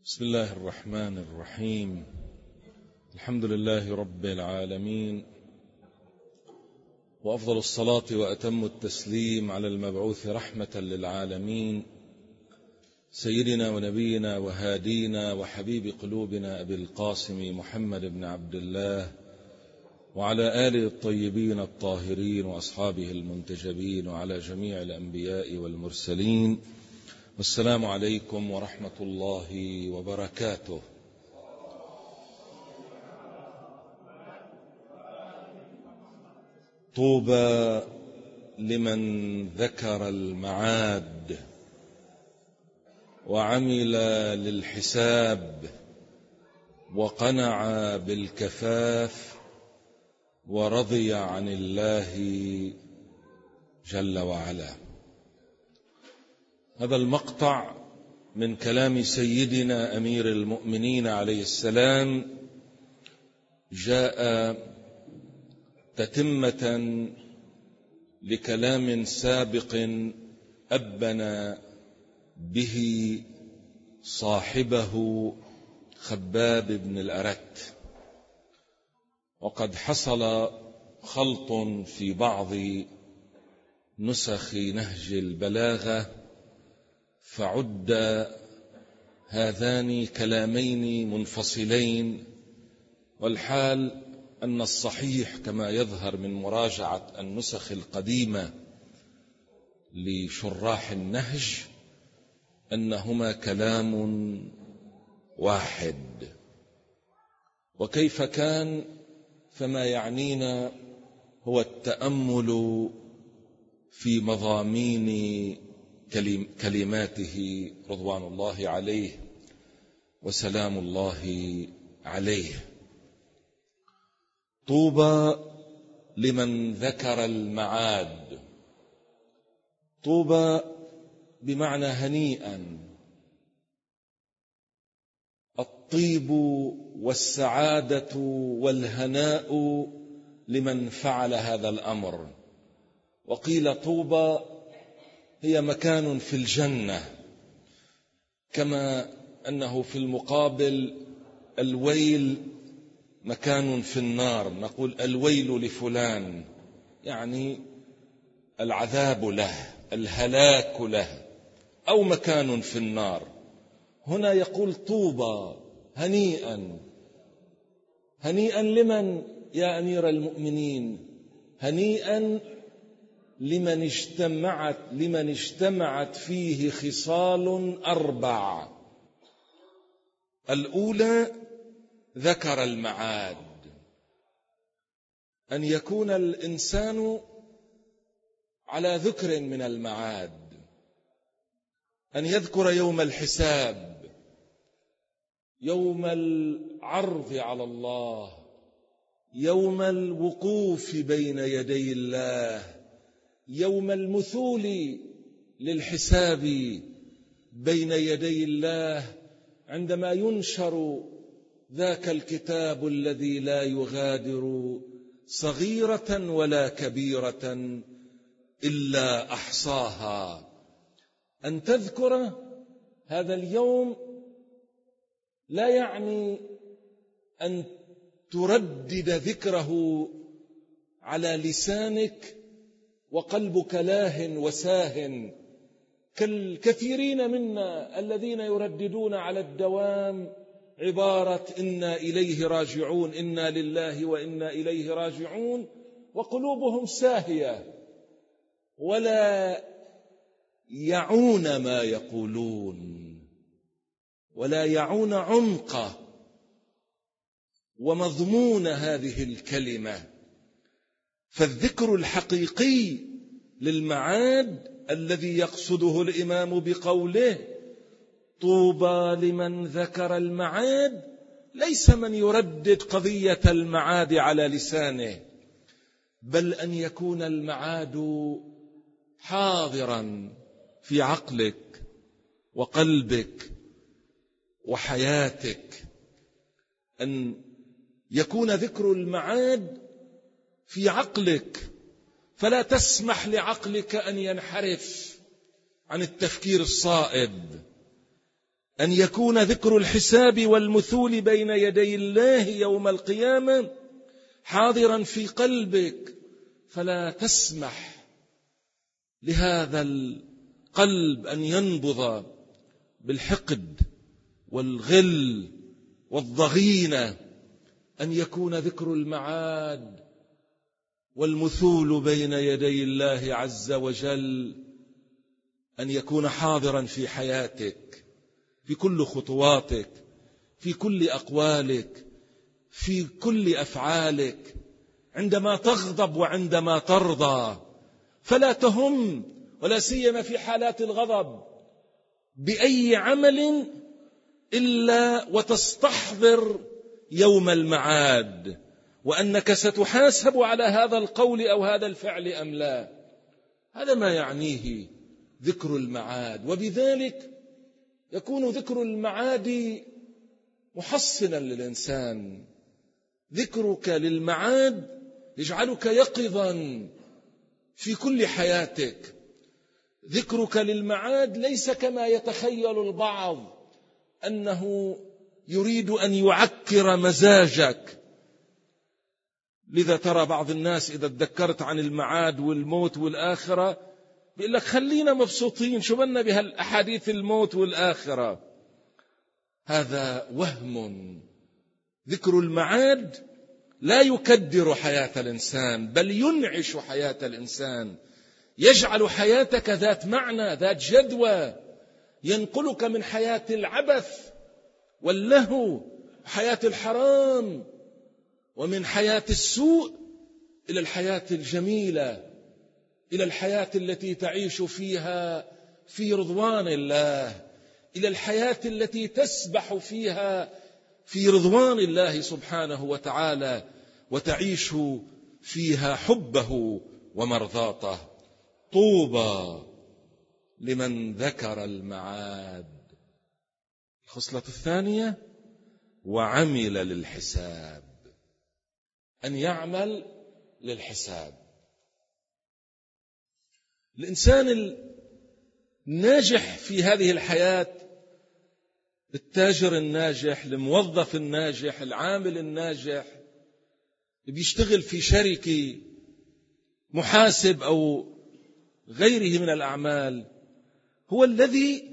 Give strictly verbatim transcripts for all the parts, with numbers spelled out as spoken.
بسم الله الرحمن الرحيم. الحمد لله رب العالمين، وأفضل الصلاة وأتم التسليم على المبعوث رحمة للعالمين سيدنا ونبينا وهادينا وحبيب قلوبنا أبي القاسم محمد بن عبد الله، وعلى آله الطيبين الطاهرين وأصحابه المنتجبين، وعلى جميع الأنبياء والمرسلين. والسلام عليكم ورحمة الله وبركاته. طوبى لمن ذكر المعاد وعمل للحساب وقنع بالكفاف ورضي عن الله جل وعلا. هذا المقطع من كلام سيدنا أمير المؤمنين عليه السلام جاء تتمة لكلام سابق أبنى به صاحبه خباب بن الأرت، وقد حصل خلط في بعض نسخ نهج البلاغة، فعد هذان كلامين منفصلين، والحال أن الصحيح كما يظهر من مراجعة النسخ القديمة لشراح النهج أنهما كلام واحد. وكيف كان؟ فما يعنينا هو التأمل في مضامين كلماته رضوان الله عليه وسلام الله عليه. طوبى لمن ذكر المعاد. طوبى بمعنى هنيئا، الطيب والسعادة والهناء لمن فعل هذا الأمر. وقيل طوبى هي مكان في الجنة، كما أنه في المقابل الويل مكان في النار، نقول الويل لفلان يعني العذاب له، الهلاك له، أو مكان في النار. هنا يقول طوبى هنيئا. هنيئا لمن يا أمير المؤمنين؟ هنيئا لمن اجتمعت لمن اجتمعت فيه خصال أربع. الأولى ذكر المعاد، أن يكون الإنسان على ذكر من المعاد، أن يذكر يوم الحساب، يوم العرض على الله، يوم الوقوف بين يدي الله، يوم المثول للحساب بين يدي الله، عندما ينشر ذاك الكتاب الذي لا يغادر صغيرة ولا كبيرة إلا أحصاها. أن تذكر هذا اليوم لا يعني أن تردد ذكره على لسانك وقلبك لاه وساه كالكثيرين منا الذين يرددون على الدوام عبارة إنا إليه راجعون، إنا لله وإنا إليه راجعون، وقلوبهم ساهية ولا يعون ما يقولون، ولا يعون عمق ومضمون هذه الكلمة. فالذكر الحقيقي للمعاد الذي يقصده الإمام بقوله طوبى لمن ذكر المعاد، ليس من يردد قضية المعاد على لسانه، بل أن يكون المعاد حاضرا في عقلك وقلبك وحياتك، أن يكون ذكر المعاد في عقلك، فلا تسمح لعقلك أن ينحرف عن التفكير الصائب، أن يكون ذكر الحساب والمثول بين يدي الله يوم القيامة حاضرا في قلبك، فلا تسمح لهذا القلب أن ينبض بالحقد والغل والضغينة، أن يكون ذكر المعاد والمثول بين يدي الله عز وجل أن يكون حاضرا في حياتك، في كل خطواتك، في كل أقوالك، في كل أفعالك، عندما تغضب وعندما ترضى. فلا تهم، ولا سيما في حالات الغضب، بأي عمل إلا وتستحضر يوم المعاد، وأنك ستحاسب على هذا القول أو هذا الفعل أم لا. هذا ما يعنيه ذكر المعاد. وبذلك يكون ذكر المعاد محصنا للإنسان. ذكرك للمعاد يجعلك يقظا في كل حياتك. ذكرك للمعاد ليس كما يتخيل البعض أنه يريد أن يعكر مزاجك. لذا ترى بعض الناس إذا تذكرت عن المعاد والموت والآخرة بيقول لك خلينا مبسوطين، شو بدنا بهالأحاديث الموت والآخرة. هذا وهم. ذكر المعاد لا يكدر حياة الإنسان، بل ينعش حياة الإنسان، يجعل حياتك ذات معنى، ذات جدوى، ينقلك من حياة العبث واللهو وحياة الحرام ومن حياة السوء إلى الحياة الجميلة، إلى الحياة التي تعيش فيها في رضوان الله، إلى الحياة التي تسبح فيها في رضوان الله سبحانه وتعالى، وتعيش فيها حبه ومرضاته. طوبى لمن ذكر المعاد. الخصلة الثانية: وعمل للحساب. أن يعمل للحساب. الإنسان الناجح في هذه الحياة، التاجر الناجح، الموظف الناجح، العامل الناجح، بيشتغل في شركة، محاسب أو غيره من الأعمال، هو الذي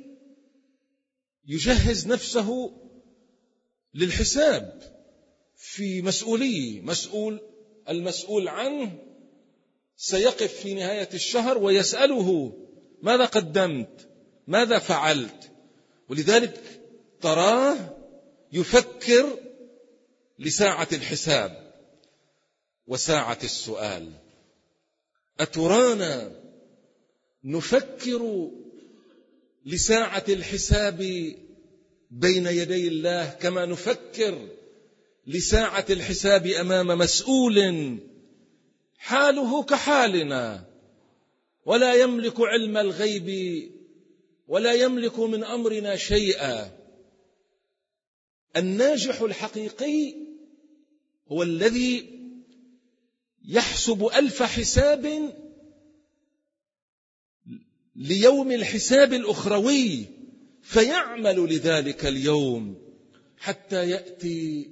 يجهز نفسه للحساب في مسؤولية. مسؤول المسؤول عنه سيقف في نهاية الشهر ويسأله: ماذا قدمت؟ ماذا فعلت؟ ولذلك تراه يفكر لساعة الحساب وساعة السؤال. أترانا نفكر لساعة الحساب بين يدي الله كما نفكر لساعة الحساب أمام مسؤول حاله كحالنا، ولا يملك علم الغيب ولا يملك من أمرنا شيئا؟ الناجح الحقيقي هو الذي يحسب ألف حساب ليوم الحساب الأخروي، فيعمل لذلك اليوم حتى يأتي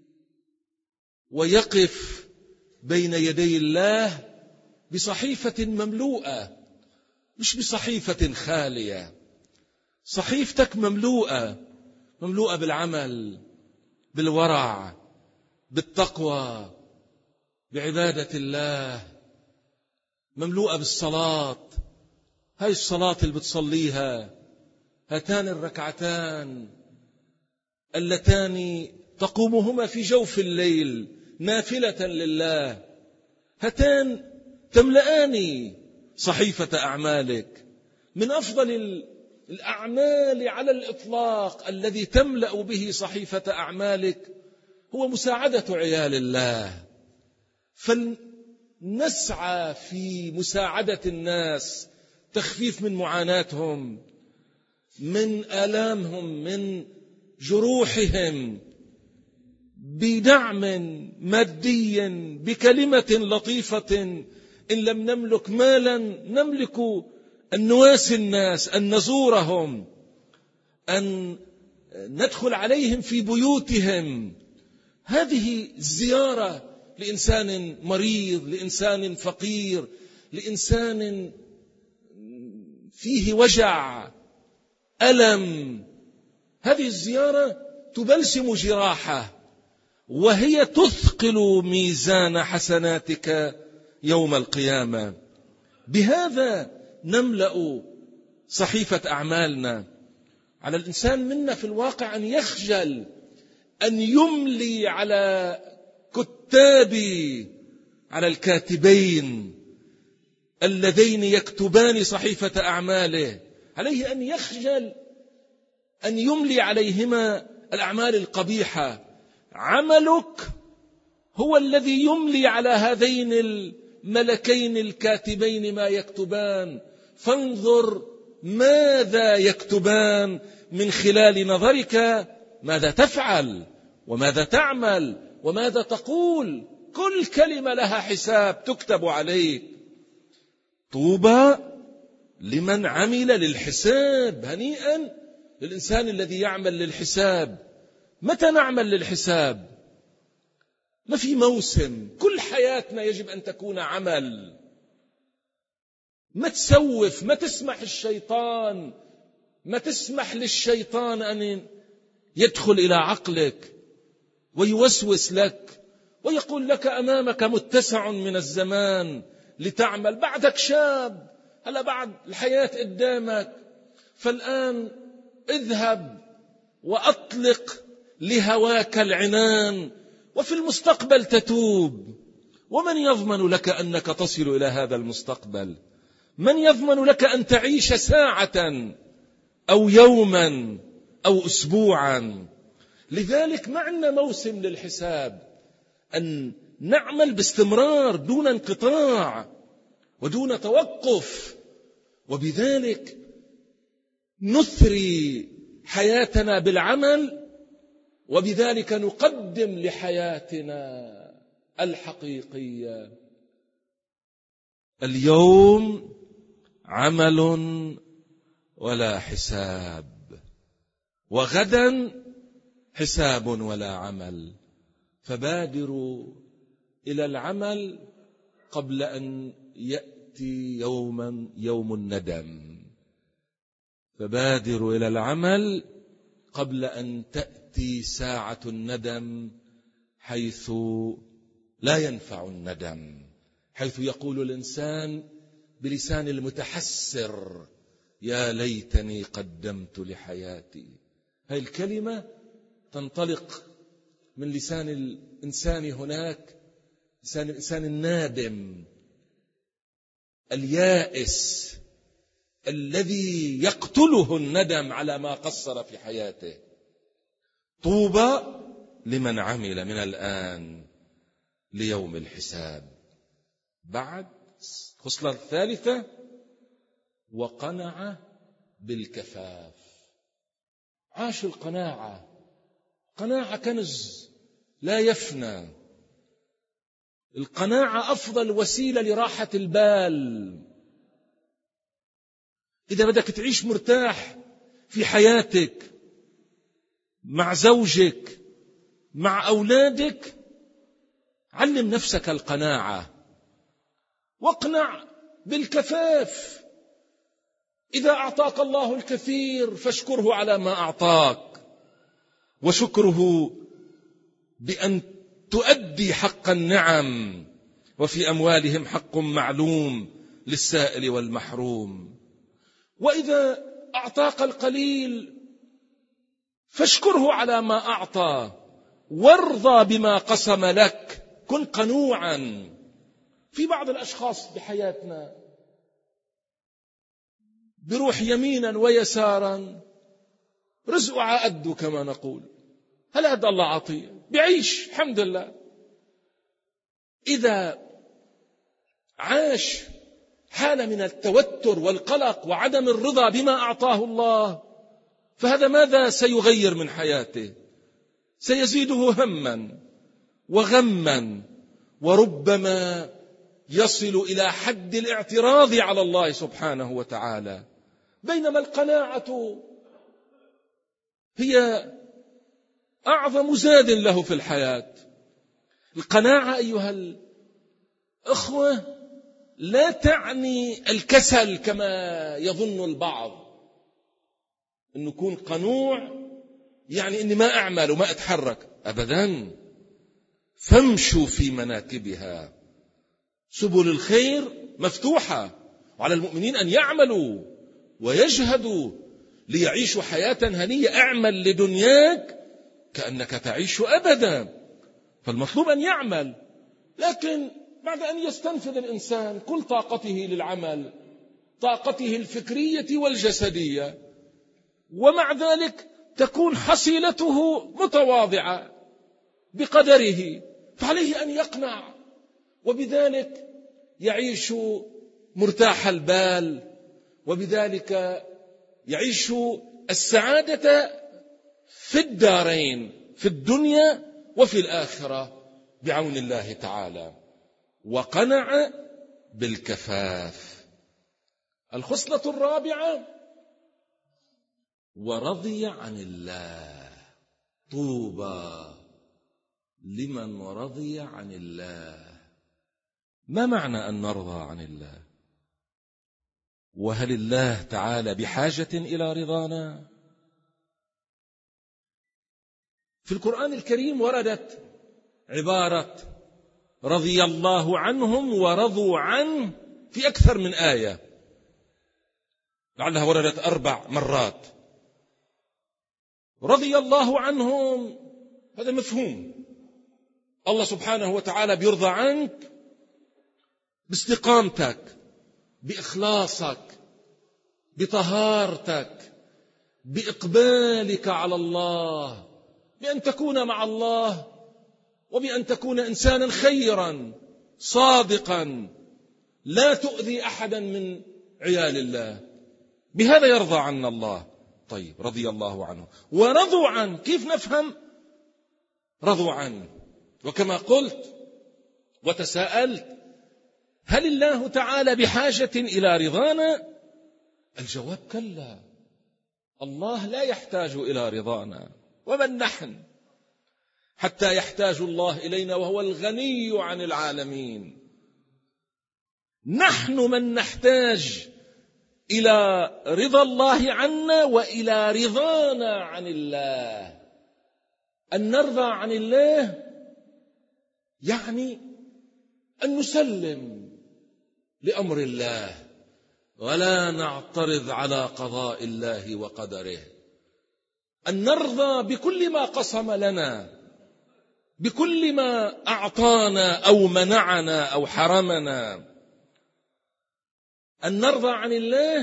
ويقف بين يدي الله بصحيفة مملوءة، مش بصحيفة خالية. صحيفتك مملوءة، مملوءة بالعمل، بالورع، بالتقوى، بعبادة الله، مملوءة بالصلاة. هاي الصلاة اللي بتصليها، هاتان الركعتان اللتان تقومهما في جوف الليل نافلة لله، هاتان تملأان صحيفة أعمالك. من أفضل الأعمال على الإطلاق الذي تملأ به صحيفة أعمالك هو مساعدة عيال الله. فلنسعى في مساعدة الناس، تخفيف من معاناتهم، من آلامهم، من جروحهم، بدعم مادي، بكلمة لطيفة. إن لم نملك مالا نملك أن نواسي الناس، أن نزورهم، أن ندخل عليهم في بيوتهم. هذه الزيارة لإنسان مريض، لإنسان فقير، لإنسان فيه وجع ألم، هذه الزيارة تبلسم جراحه، وهي تثقل ميزان حسناتك يوم القيامة. بهذا نملأ صحيفة أعمالنا. على الإنسان منا في الواقع أن يخجل أن يملي على كتابي، على الكاتبين اللذين يكتبان صحيفة أعماله، عليه أن يخجل أن يملي عليهما الأعمال القبيحة. عملك هو الذي يملي على هذين الملكين الكاتبين ما يكتبان، فانظر ماذا يكتبان من خلال نظرك، ماذا تفعل وماذا تعمل وماذا تقول. كل كلمة لها حساب تكتب عليك. طوبى لمن عمل للحساب. هنيئا للإنسان الذي يعمل للحساب. متى نعمل للحساب؟ ما في موسم، كل حياتنا يجب أن تكون عمل. ما تسوف، ما تسمح الشيطان ما تسمح للشيطان أن يدخل إلى عقلك ويوسوس لك ويقول لك أمامك متسع من الزمان لتعمل، بعدك شاب، هلا بعد الحياة قدامك، فالآن اذهب وأطلق لهواك العنان، وفي المستقبل تتوب. ومن يضمن لك أنك تصل إلى هذا المستقبل؟ من يضمن لك أن تعيش ساعة أو يوما أو أسبوعا؟ لذلك معنا موسم للحساب، أن نعمل باستمرار دون انقطاع ودون توقف، وبذلك نثري حياتنا بالعمل، وبذلك نقدم لحياتنا الحقيقية. اليوم عمل ولا حساب، وغدا حساب ولا عمل، فبادروا إلى العمل قبل أن يأتي يوما يوم الندم. فبادروا إلى العمل قبل أن تأتي ساعة الندم، حيث لا ينفع الندم، حيث يقول الإنسان بلسان المتحسر: يا ليتني قدمت لحياتي. هذه الكلمة تنطلق من لسان الإنسان هناك، لسان الإنسان النادم اليائس الذي يقتله الندم على ما قصر في حياته. طوبى لمن عمل من الآن ليوم الحساب. بعد الخصلة الثالثة: وقنع بالكفاف. عاش القناعة. قناعة كنز لا يفنى. القناعة أفضل وسيلة لراحة البال. إذا بدك تعيش مرتاح في حياتك، مع زوجك، مع أولادك، علم نفسك القناعة، واقنع بالكفاف. إذا أعطاك الله الكثير فاشكره على ما أعطاك، وشكره بأن تؤدي حق النعم، وفي أموالهم حق معلوم للسائل والمحروم. وإذا أعطاك القليل فاشكره على ما أعطى، وارضى بما قسم لك. كن قنوعا. في بعض الأشخاص بحياتنا بروح يمينا ويسارا، رزقه عقده كما نقول، هل هذا الله عطيه، بيعيش الحمد لله. إذا عاش حالة من التوتر والقلق وعدم الرضا بما أعطاه الله، فهذا ماذا سيغير من حياته؟ سيزيده هما وغما، وربما يصل إلى حد الاعتراض على الله سبحانه وتعالى. بينما القناعة هي أعظم زاد له في الحياة. القناعة أيها الأخوة لا تعني الكسل كما يظن البعض، أن يكون قنوع يعني أني ما أعمل وما أتحرك، أبدا. فامشوا في مناكبها، سبل الخير مفتوحة، وعلى المؤمنين أن يعملوا ويجهدوا ليعيشوا حياة هنية. اعمل لدنياك كأنك تعيش أبدا، فالمطلوب أن يعمل، لكن بعد أن يستنفذ الإنسان كل طاقته للعمل، طاقته الفكرية والجسدية، ومع ذلك تكون حصيلته متواضعة بقدره، فعليه أن يقنع، وبذلك يعيش مرتاح البال، وبذلك يعيش السعادة في الدارين، في الدنيا وفي الآخرة بعون الله تعالى. وقنع بالكفاف. الخصلة الرابعة: ورضي عن الله. طوبى لمن رضي عن الله. ما معنى أن نرضى عن الله؟ وهل الله تعالى بحاجة إلى رضانا؟ في القرآن الكريم وردت عبارة رضي الله عنهم ورضوا عنه في أكثر من آية، لعلها وردت أربع مرات. رضي الله عنهم هذا مفهوم، الله سبحانه وتعالى بيرضى عنك باستقامتك، بإخلاصك، بطهارتك، بإقبالك على الله، بأن تكون مع الله، وبأن تكون إنسانا خيرا صادقا لا تؤذي أحدا من عيال الله. بهذا يرضى عنا الله. طيب، رضي الله عنه ورضوا عنه، كيف نفهم رضوا عنه؟ وكما قلت وتساءلت: هل الله تعالى بحاجة إلى رضانا؟ الجواب كلا، الله لا يحتاج إلى رضانا، ومن نحن حتى يحتاج الله إلينا وهو الغني عن العالمين. نحن من نحتاج إلى رضا الله عنا وإلى رضانا عن الله. أن نرضى عن الله يعني أن نسلم لأمر الله ولا نعترض على قضاء الله وقدره، أن نرضى بكل ما قسم لنا، بكل ما أعطانا أو منعنا أو حرمنا. أن نرضى عن الله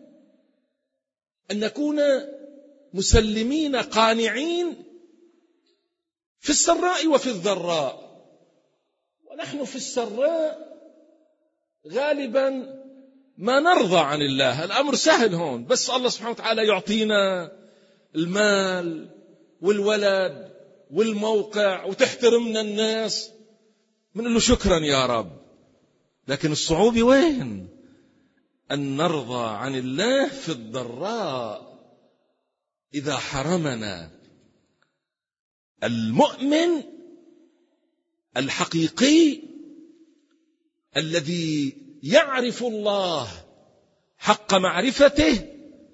أن نكون مسلمين قانعين في السراء وفي الضراء. ونحن في السراء غالبا ما نرضى عن الله، الأمر سهل هون، بس الله سبحانه وتعالى يعطينا المال والولد والموقع وتحترمنا الناس، بنقول له شكرا يا رب. لكن الصعوبة وين؟ أن نرضى عن الله في الضراء إذا حرمنا. المؤمن الحقيقي الذي يعرف الله حق معرفته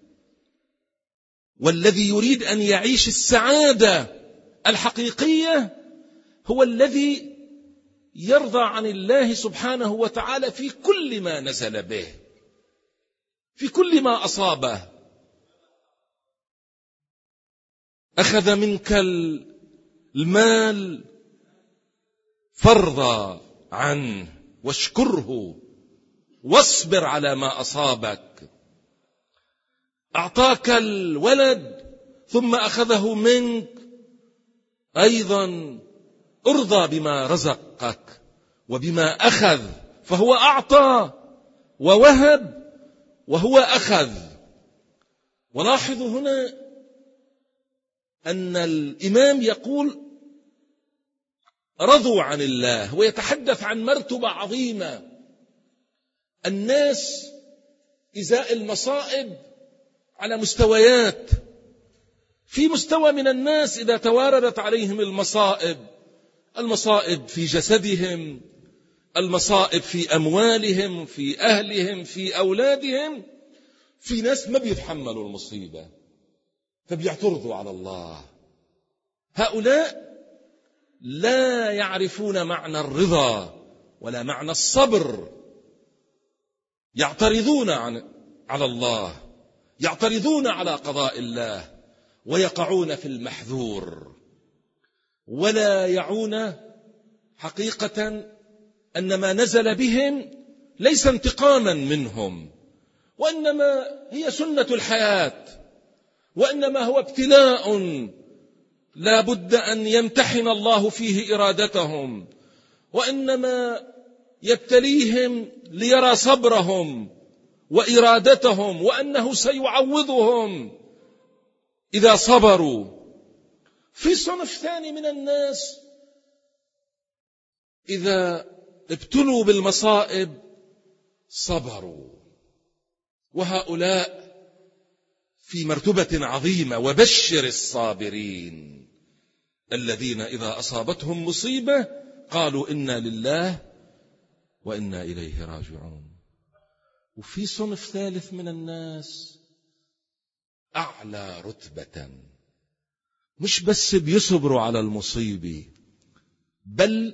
والذي يريد أن يعيش السعادة الحقيقية هو الذي يرضى عن الله سبحانه وتعالى في كل ما نزل به، في كل ما أصابه. أخذ منك المال فارضى عنه واشكره واصبر على ما أصابك. أعطاك الولد ثم أخذه منك، أيضا ارضى بما رزقك وبما أخذ، فهو أعطى ووهب وهو أخذ. ولاحظوا هنا أن الإمام يقول رضوا عن الله، هو يتحدث عن مرتبة عظيمة. الناس إزاء المصائب على مستويات، في مستوى من الناس إذا تواردت عليهم المصائب، المصائب في جسدهم، المصائب في أموالهم، في أهلهم، في أولادهم، في ناس ما بيتحملوا المصيبة فبيعترضوا على الله. هؤلاء لا يعرفون معنى الرضا ولا معنى الصبر، يعترضون على الله، يعترضون على قضاء الله، ويقعون في المحذور، ولا يعون حقيقة أن ما نزل بهم ليس انتقاما منهم، وإنما هي سنة الحياة، وإنما هو ابتلاء لا بد أن يمتحن الله فيه إرادتهم، وإنما يبتليهم ليرى صبرهم وإرادتهم، وأنه سيعوضهم إذا صبروا. في صنف ثاني من الناس إذا ابتلوا بالمصائب صبروا، وهؤلاء في مرتبة عظيمة. وبشر الصابرين الذين إذا أصابتهم مصيبة قالوا إنا لله وإنا إليه راجعون. وفي صنف ثالث من الناس أعلى رتبة، مش بس بيصبروا على المصيبة، بل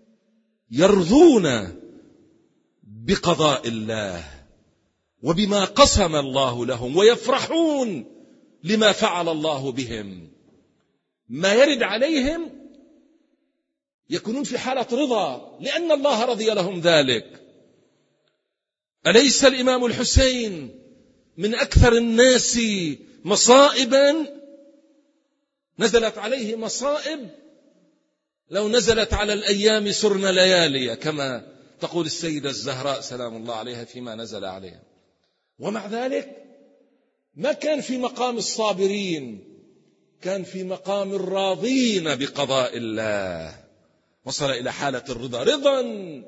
يرضون بقضاء الله وبما قسم الله لهم، ويفرحون لما فعل الله بهم. ما يرد عليهم يكونون في حالة رضا لأن الله رضي لهم ذلك. أليس الإمام الحسين من أكثر الناس مصائبا؟ نزلت عليه مصائب لو نزلت على الأيام سرن ليالي، كما تقول السيدة الزهراء سلام الله عليها فيما نزل عليها. ومع ذلك ما كان في مقام الصابرين، كان في مقام الراضين بقضاء الله، وصل إلى حالة الرضا، رضا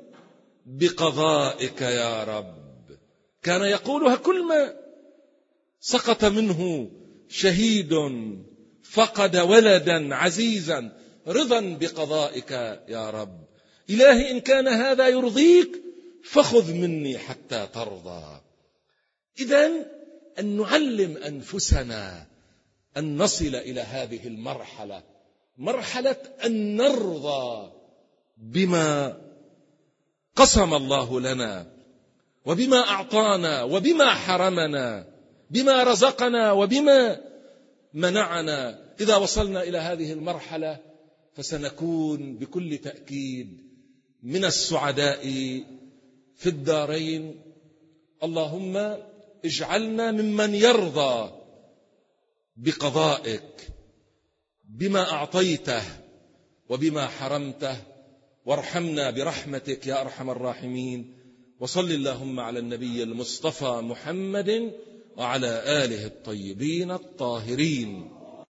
بقضائك يا رب. كان يقولها كل ما سقط منه شهيد فقد ولدا عزيزا، رضا بقضائك يا رب. إلهي إن كان هذا يرضيك فخذ مني حتى ترضى. إذن أن نعلم أنفسنا أن نصل إلى هذه المرحلة، مرحلة أن نرضى بما قسم الله لنا، وبما أعطانا، وبما حرمنا، بما رزقنا وبما منعنا. إذا وصلنا إلى هذه المرحلة فسنكون بكل تأكيد من السعداء في الدارين. اللهم اجعلنا ممن يرضى بقضائك، بما أعطيته وبما حرمته، وارحمنا برحمتك يا أرحم الراحمين. وصل اللهم على النبي المصطفى محمد وعلى آله الطيبين الطاهرين.